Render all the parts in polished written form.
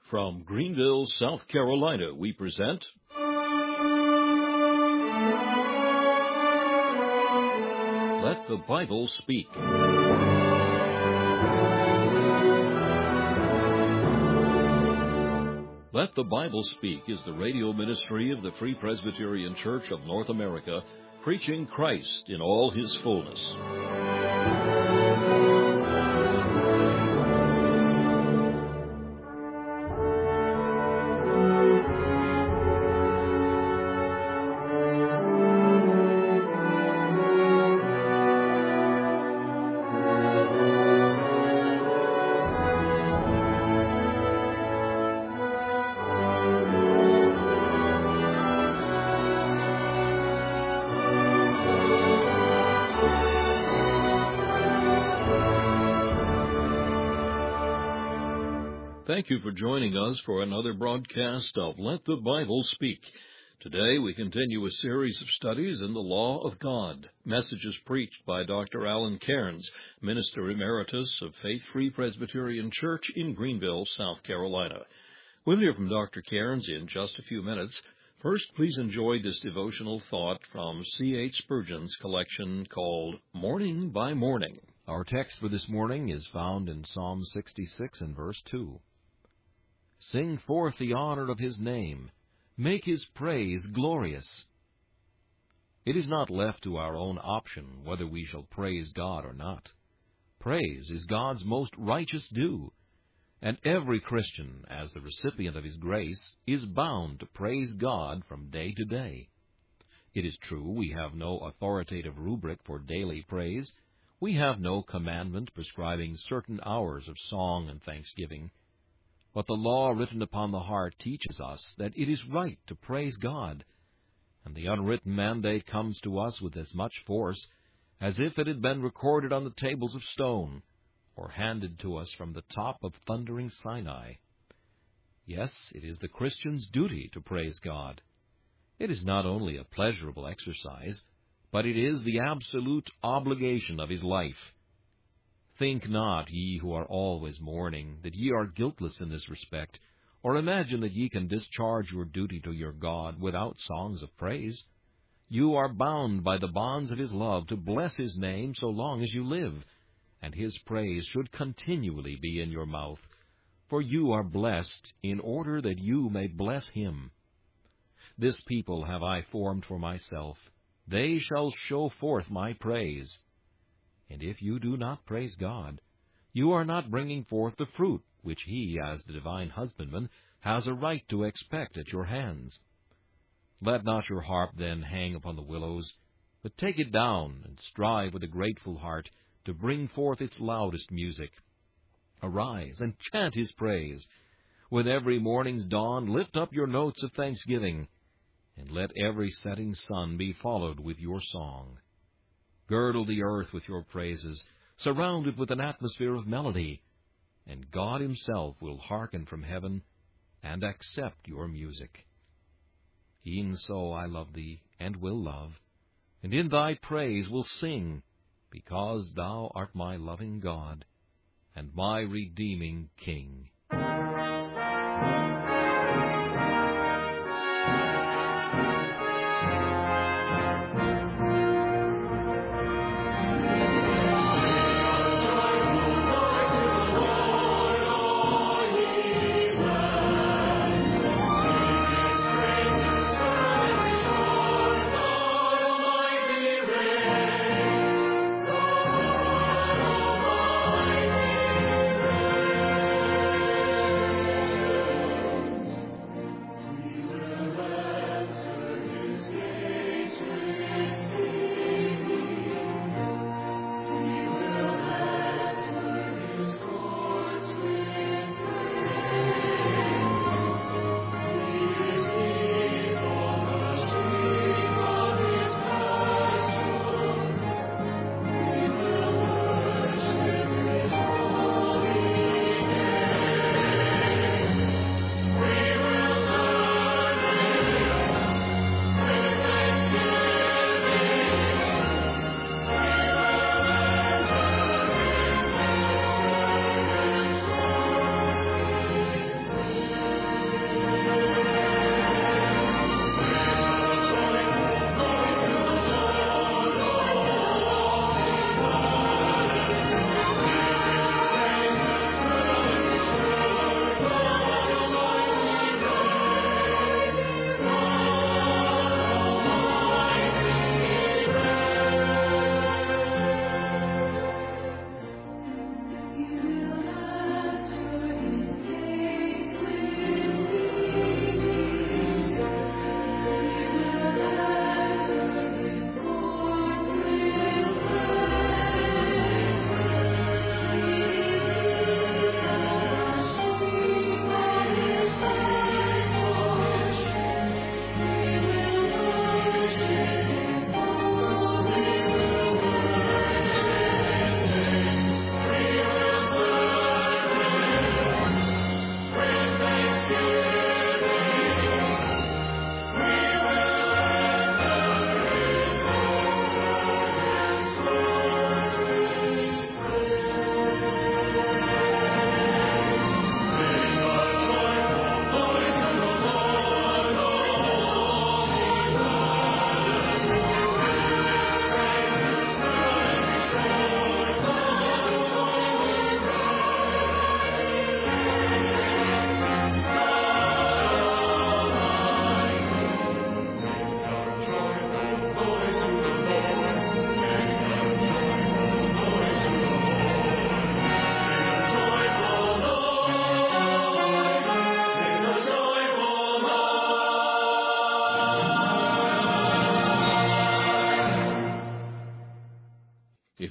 From Greenville, South Carolina, we present Let the Bible Speak. Let the Bible Speak is the radio ministry of the Free Presbyterian Church of North America, preaching Christ in all His fullness. Thank you for joining us for another broadcast of Let the Bible Speak. Today we continue a series of studies in the Law of God, messages preached by Dr. Alan Cairns, Minister Emeritus of Faith Free Presbyterian Church in Greenville, South Carolina. We'll hear from Dr. Cairns in just a few minutes. First, please enjoy this devotional thought from C.H. Spurgeon's collection called Morning by Morning. Our text for this morning is found in Psalm 66 and verse 2. Sing forth the honor of His name. Make His praise glorious. It is not left to our own option whether we shall praise God or not. Praise is God's most righteous due, and every Christian, as the recipient of His grace, is bound to praise God from day to day. It is true we have no authoritative rubric for daily praise. We have no commandment prescribing certain hours of song and thanksgiving. But the law written upon the heart teaches us that it is right to praise God, and the unwritten mandate comes to us with as much force as if it had been recorded on the tables of stone, or handed to us from the top of thundering Sinai. Yes, it is the Christian's duty to praise God. It is not only a pleasurable exercise, but it is the absolute obligation of his life. Think not, ye who are always mourning, that ye are guiltless in this respect, or imagine that ye can discharge your duty to your God without songs of praise. You are bound by the bonds of His love to bless His name so long as you live, and His praise should continually be in your mouth, for you are blessed in order that you may bless Him. This people have I formed for myself. They shall show forth my praise. And if you do not praise God, you are not bringing forth the fruit which He, as the divine husbandman, has a right to expect at your hands. Let not your harp then hang upon the willows, but take it down and strive with a grateful heart to bring forth its loudest music. Arise and chant His praise. With every morning's dawn lift up your notes of thanksgiving, and let every setting sun be followed with your song. Girdle the earth with your praises, surround it with an atmosphere of melody, and God Himself will hearken from heaven and accept your music. E'en so I love Thee, and will love, and in Thy praise will sing, because Thou art my loving God, and my redeeming King.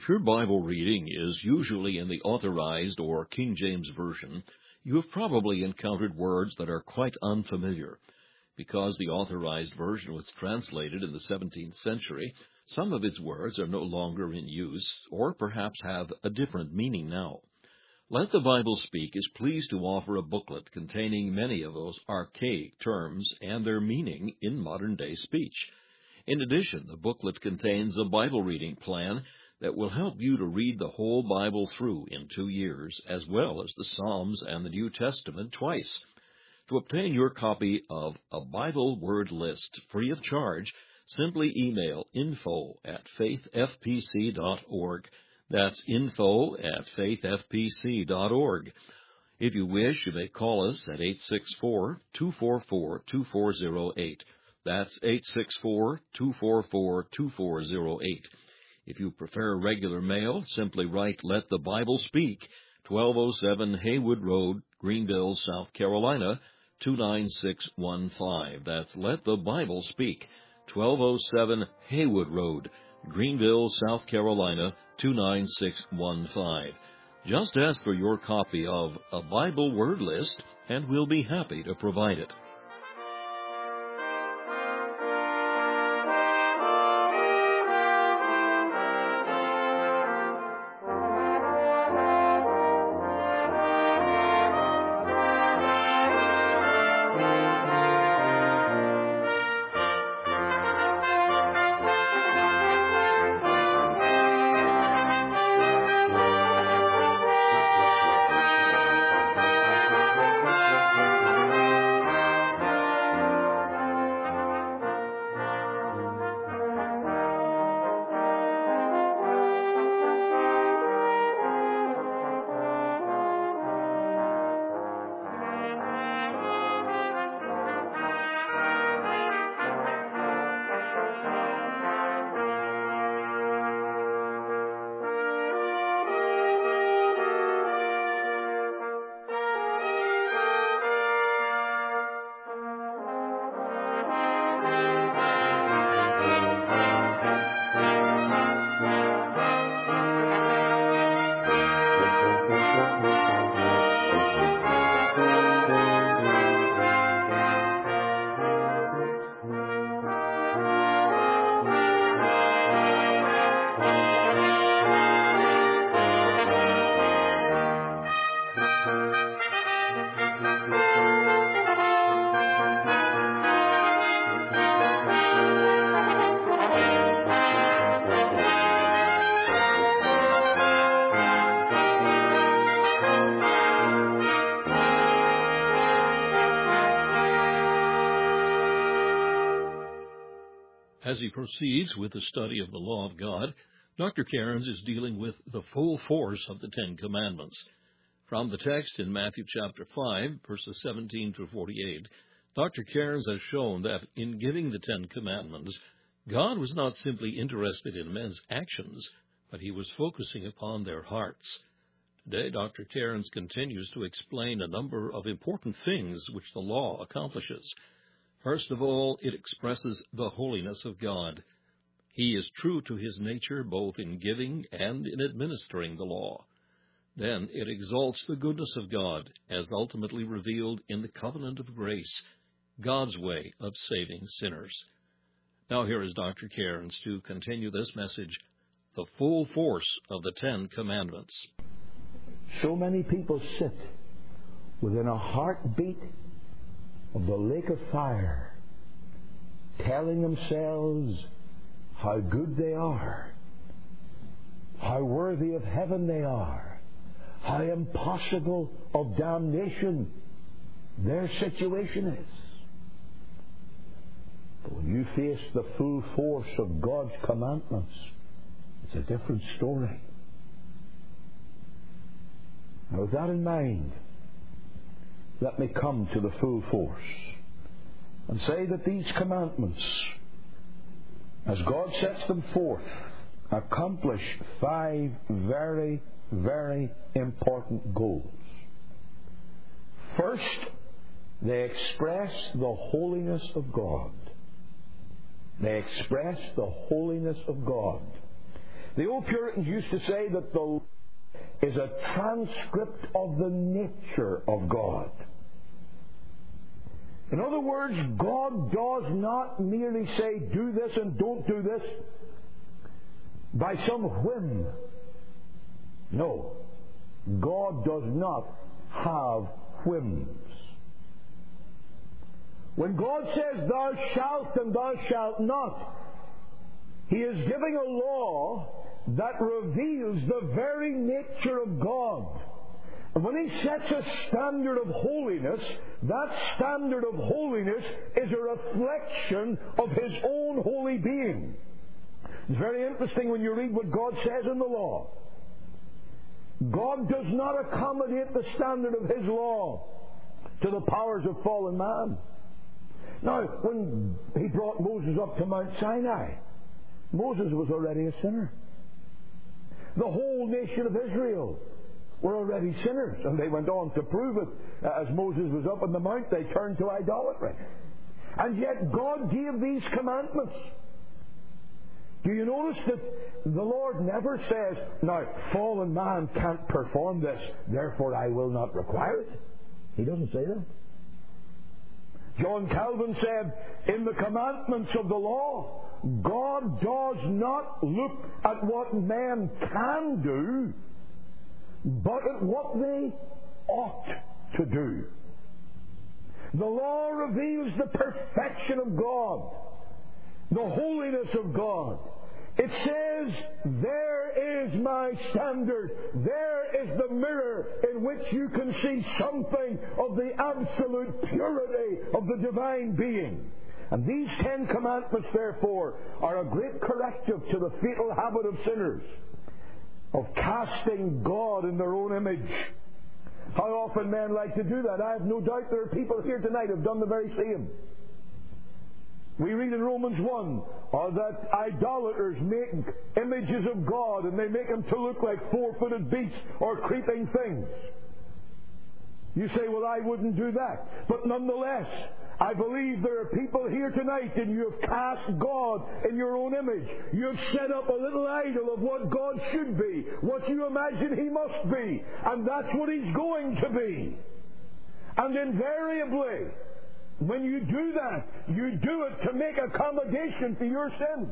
If your Bible reading is usually in the Authorized or King James Version, you have probably encountered words that are quite unfamiliar. Because the Authorized Version was translated in the 17th century, some of its words are no longer in use, or perhaps have a different meaning now. Let the Bible Speak is pleased to offer a booklet containing many of those archaic terms and their meaning in modern-day speech. In addition, the booklet contains a Bible reading plan that will help you to read the whole Bible through in 2 years, as well as the Psalms and the New Testament twice. To obtain your copy of a Bible Word List free of charge, simply email info@faithfpc.org. That's info@faithfpc.org. If you wish, you may call us at 864-244-2408. That's 864-244-2408. If you prefer regular mail, simply write Let the Bible Speak, 1207 Haywood Road, Greenville, South Carolina, 29615. That's Let the Bible Speak, 1207 Haywood Road, Greenville, South Carolina, 29615. Just ask for your copy of a Bible Word List, and we'll be happy to provide it. As he proceeds with the study of the law of God, Dr. Cairns is dealing with the full force of the Ten Commandments. From the text in Matthew chapter 5, verses 17 to 48, Dr. Cairns has shown that in giving the Ten Commandments, God was not simply interested in men's actions, but he was focusing upon their hearts. Today, Dr. Cairns continues to explain a number of important things which the law accomplishes. First of all, it expresses the holiness of God. He is true to his nature both in giving and in administering the law. Then it exalts the goodness of God as ultimately revealed in the covenant of grace, God's way of saving sinners. Now here is Dr. Cairns to continue this message, the full force of the Ten Commandments. So many people sit within a heartbeat of the lake of fire, telling themselves how good they are, how worthy of heaven they are, how impossible of damnation their situation is. But when you face the full force of God's commandments, it's a different story. Now, with that in mind, let me come to the full force and say that these commandments, as God sets them forth, accomplish 5 very, very important goals. First, they express the holiness of God. They express the holiness of God. The old Puritans used to say that the law is a transcript of the nature of God. In other words, God does not merely say, do this and don't do this by some whim. No, God does not have whims. When God says, thou shalt and thou shalt not, He is giving a law that reveals the very nature of God. And when He sets a standard of holiness, that standard of holiness is a reflection of His own holy being. It's very interesting when you read what God says in the law. God does not accommodate the standard of His law to the powers of fallen man. Now, when He brought Moses up to Mount Sinai, Moses was already a sinner. The whole nation of Israel were already sinners, and they went on to prove it. As Moses was up on the mount, they turned to idolatry. And yet God gave these commandments. Do you notice that the Lord never says, now, fallen man can't perform this, therefore I will not require it? He doesn't say that. John Calvin said, in the commandments of the law, God does not look at what men can do, but at what they ought to do. The law reveals the perfection of God, the holiness of God. It says, there is my standard. There is the mirror in which you can see something of the absolute purity of the divine being. And these 10 commandments, therefore, are a great corrective to the fatal habit of sinners of casting God in their own image. How often men like to do that? I have no doubt there are people here tonight who have done the very same. We read in Romans 1 that idolaters make images of God and they make them to look like four-footed beasts or creeping things. You say, well, I wouldn't do that. But nonetheless, I believe there are people here tonight and you have cast God in your own image. You have set up a little idol of what God should be, what you imagine He must be, and that's what He's going to be. And invariably, when you do that, you do it to make accommodation for your sin.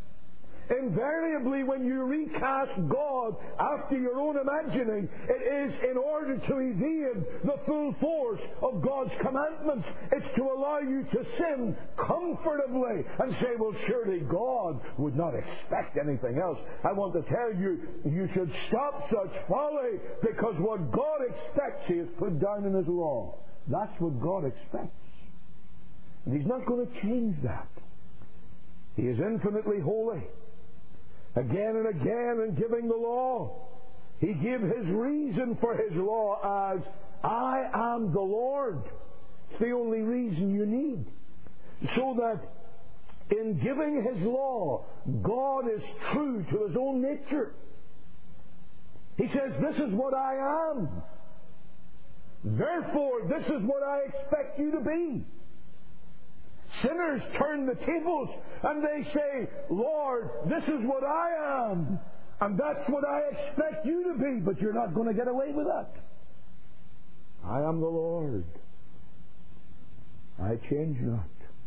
Invariably, when you recast God after your own imagining, it is in order to evade the full force of God's commandments. It's to allow you to sin comfortably and say, well, surely God would not expect anything else. I want to tell you, you should stop such folly, because what God expects He has put down in His law. That's what God expects. And He's not going to change that. He is infinitely holy. Again and again in giving the law, He gave His reason for His law as, I am the Lord. It's the only reason you need. So that in giving His law, God is true to His own nature. He says, this is what I am. Therefore, this is what I expect you to be. Sinners turn the tables and they say, Lord, this is what I am, and that's what I expect you to be, but you're not going to get away with that. I am the Lord. I change not.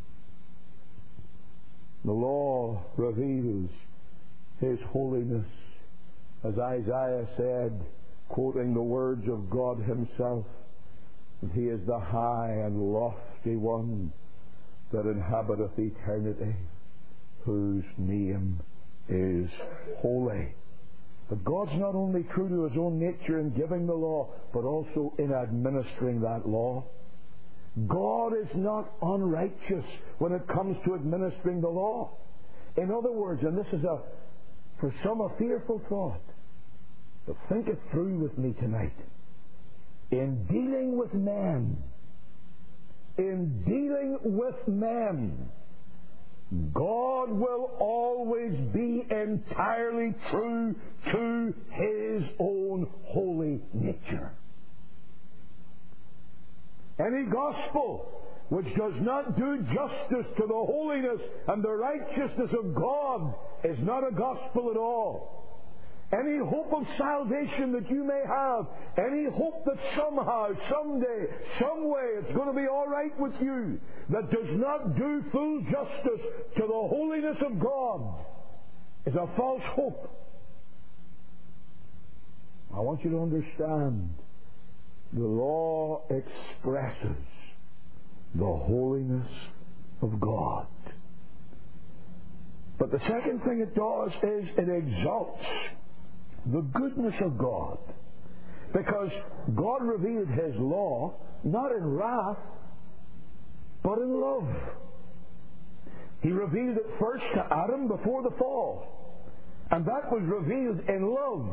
The law reveals His holiness. As Isaiah said, quoting the words of God Himself, He is the high and lofty one that inhabiteth eternity, whose name is holy. But God's not only true to His own nature in giving the law, but also in administering that law. God is not unrighteous when it comes to administering the law. In other words, and this is for some a fearful thought, but think it through with me tonight. In dealing with men, God will always be entirely true to His own holy nature. Any gospel which does not do justice to the holiness and the righteousness of God is not a gospel at all. any hope of salvation that you may have, any hope that somehow, someday, some way it's going to be all right with you, that does not do full justice to the holiness of God, is a false hope. I want you to understand, the law expresses the holiness of God. But the second thing it does is it exalts the goodness of God. Because God revealed His law not in wrath, but in love. He revealed it first to Adam before the fall. And that was revealed in love.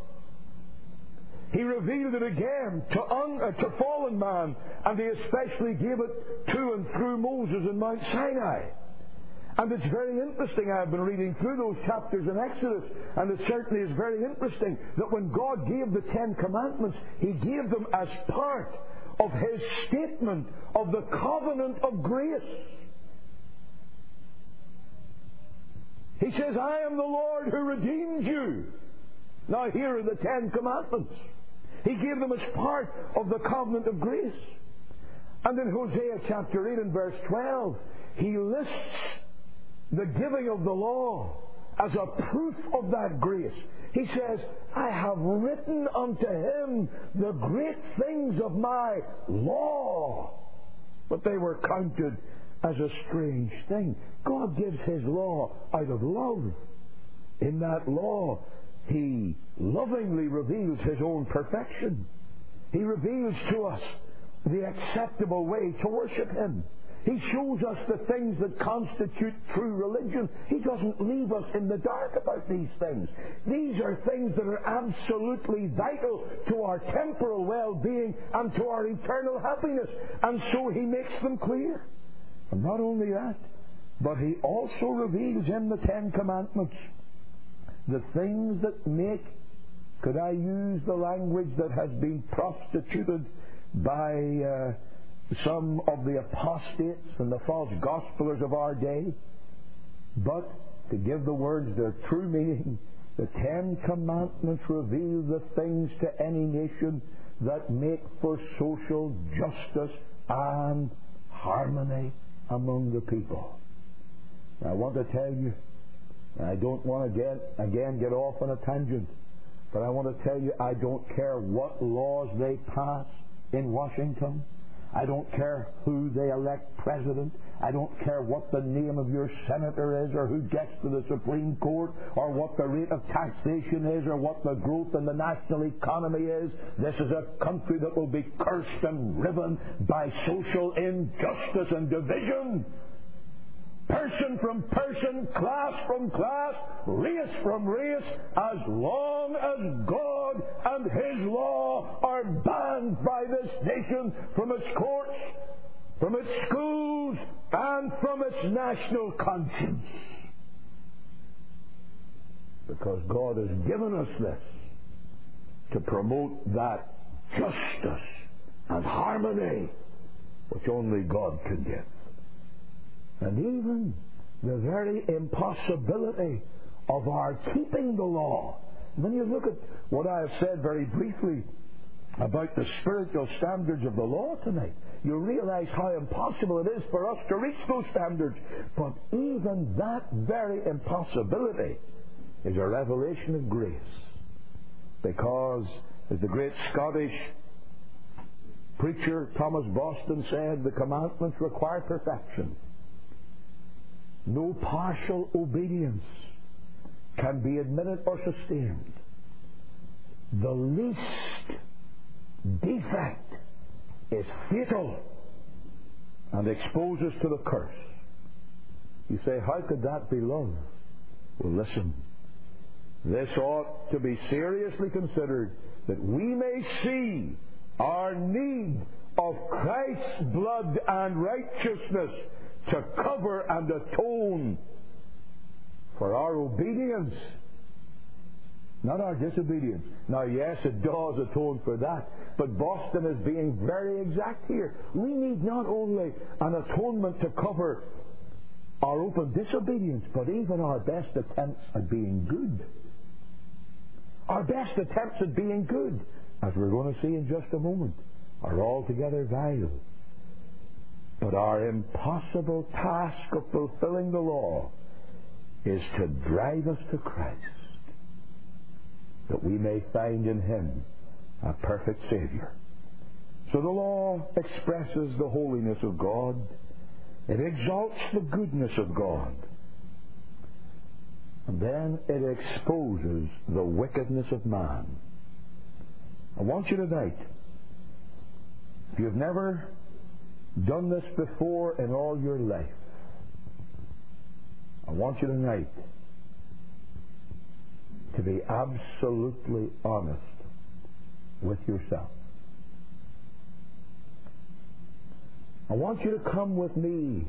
He revealed it again to fallen man, and He especially gave it to and through Moses in Mount Sinai. And it's very interesting, I've been reading through those chapters in Exodus, and it certainly is very interesting that when God gave the Ten Commandments, He gave them as part of His statement of the covenant of grace. He says, I am the Lord who redeemed you. Now here are the Ten Commandments. He gave them as part of the covenant of grace. And in Hosea chapter 8 and verse 12, He lists the giving of the law as a proof of that grace. He says, I have written unto him the great things of my law. But they were counted as a strange thing. God gives His law out of love. In that law, He lovingly reveals His own perfection. He reveals to us the acceptable way to worship Him. He shows us the things that constitute true religion. He doesn't leave us in the dark about these things. These are things that are absolutely vital to our temporal well-being and to our eternal happiness. And so He makes them clear. And not only that, but He also reveals in the Ten Commandments the things that make, could I use the language that has been prostituted by some of the apostates and the false gospelers of our day? But to give the words their true meaning, the Ten Commandments reveal the things to any nation that make for social justice and harmony among the people. Now, I want to tell you, I don't want to get off on a tangent, but I want to tell you, I don't care what laws they pass in Washington. I don't care who they elect president. I don't care what the name of your senator is, or who gets to the Supreme Court, or what the rate of taxation is, or what the growth in the national economy is. This is a country that will be cursed and riven by social injustice and division. Person from person, class from class, race from race, as long as God and His law are banned by this nation from its courts, from its schools, and from its national conscience. Because God has given us this to promote that justice and harmony which only God can give. And even the very impossibility of our keeping the law. When you look at what I have said very briefly about the spiritual standards of the law tonight, you realize how impossible it is for us to reach those standards. But even that very impossibility is a revelation of grace. Because, as the great Scottish preacher Thomas Boston said, the commandments require perfection. No partial obedience can be admitted or sustained. The least defect is fatal and exposes to the curse. You say, how could that be love? Well, listen. This ought to be seriously considered, that we may see our need of Christ's blood and righteousness to cover and atone for our obedience, not our disobedience. Now, yes, it does atone for that, but Boston is being very exact here. We need not only an atonement to cover our open disobedience, but even our best attempts at being good. Our best attempts at being good, as we're going to see in just a moment, are altogether vile. But our impossible task of fulfilling the law is to drive us to Christ, that we may find in Him a perfect Savior. So the law expresses the holiness of God. It exalts the goodness of God. And then it exposes the wickedness of man. I want you tonight, if you've never done this before in all your life, I want you tonight to be absolutely honest with yourself. I want you to come with me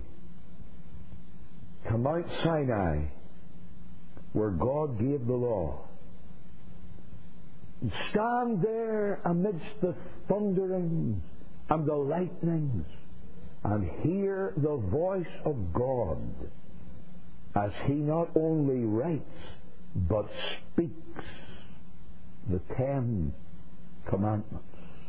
to Mount Sinai, where God gave the law. And stand there amidst the thunderings and the lightnings and hear the voice of God as He not only writes but speaks the 10 Commandments.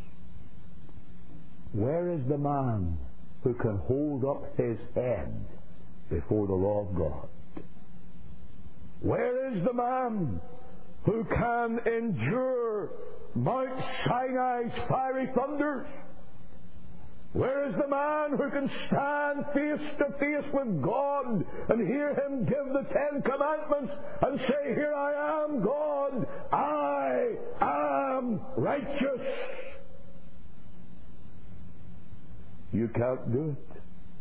Where is the man who can hold up his head before the law of God? Where is the man who can endure Mount Sinai's fiery thunders? Where is the man who can stand face to face with God and hear Him give the 10 Commandments and say, "Here I am, God, I am righteous"? You can't do it.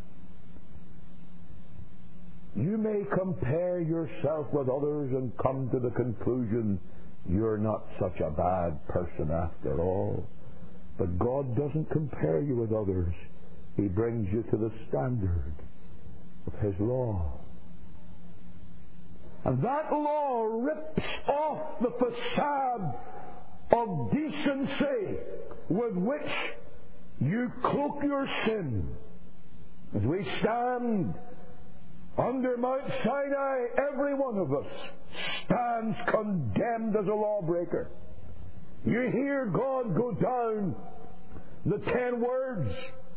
You may compare yourself with others and come to the conclusion you're not such a bad person after all. But God doesn't compare you with others. He brings you to the standard of His law. And that law rips off the facade of decency with which you cloak your sin. As we stand under Mount Sinai, every one of us stands condemned as a lawbreaker. You hear God go down the 10 words.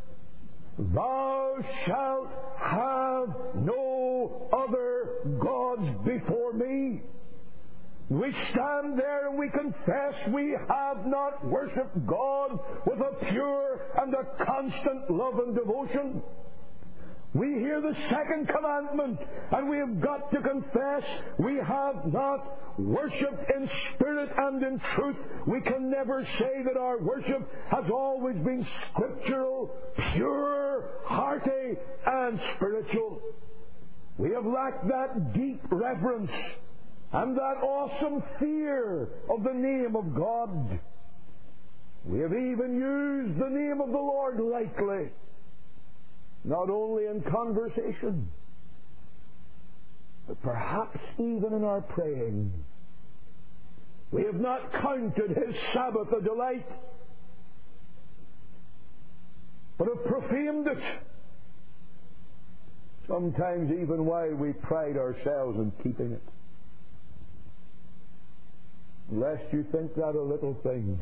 Thou shalt have no other gods before me. We stand there and we confess we have not worshipped God with a pure and a constant love and devotion. We hear the 2nd commandment and we have got to confess we have not worshipped in spirit and in truth. We can never say that our worship has always been scriptural, pure, hearty, and spiritual. We have lacked that deep reverence and that awesome fear of the name of God. We have even used the name of the Lord lightly, not only in conversation, but perhaps even in our praying. We have not counted His Sabbath a delight, but have profaned it. Sometimes even while we pride ourselves in keeping it. Lest you think that a little thing,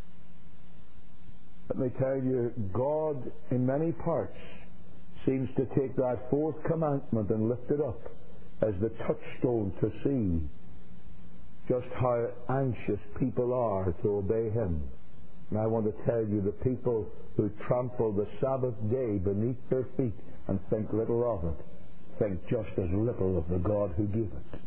let me tell you, God in many parts seems to take that 4th commandment and lift it up as the touchstone to see just how anxious people are to obey Him. And I want to tell you, the people who trample the Sabbath day beneath their feet and think little of it, think just as little of the God who gave it.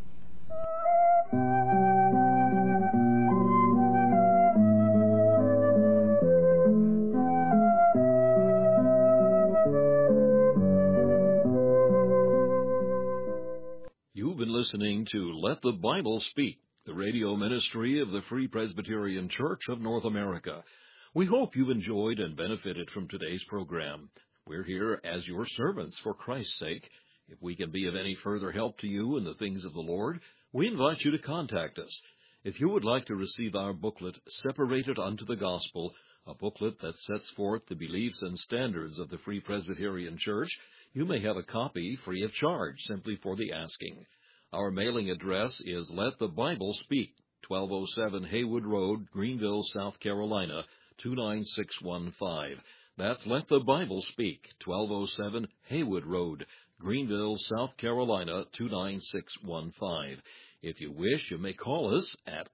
You've been listening to Let the Bible Speak, the radio ministry of the Free Presbyterian Church of North America. We hope you've enjoyed and benefited from today's program. We're here as your servants for Christ's sake. If we can be of any further help to you in the things of the Lord, we invite you to contact us. If you would like to receive our booklet, Separated Unto the Gospel, a booklet that sets forth the beliefs and standards of the Free Presbyterian Church, you may have a copy free of charge, simply for the asking. Our mailing address is Let the Bible Speak, 1207 Haywood Road, Greenville, South Carolina, 29615. That's Let the Bible Speak, 1207 Haywood Road, Greenville, South Carolina, 29615. If you wish, you may call us at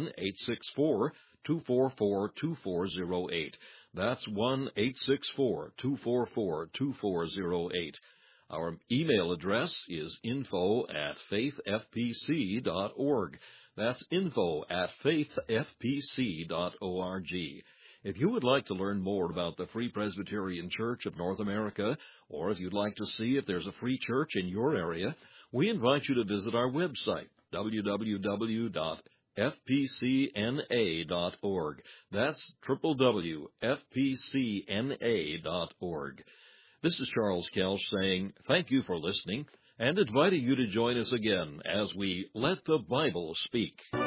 1-864-244-2408. That's 1-864-244-2408. Our email address is info@faithfpc.org. That's info@faithfpc.org. If you would like to learn more about the Free Presbyterian Church of North America, or if you'd like to see if there's a free church in your area, we invite you to visit our website, www.fpcna.org. That's www.fpcna.org. This is Charles Kelch saying thank you for listening and inviting you to join us again as we Let the Bible Speak.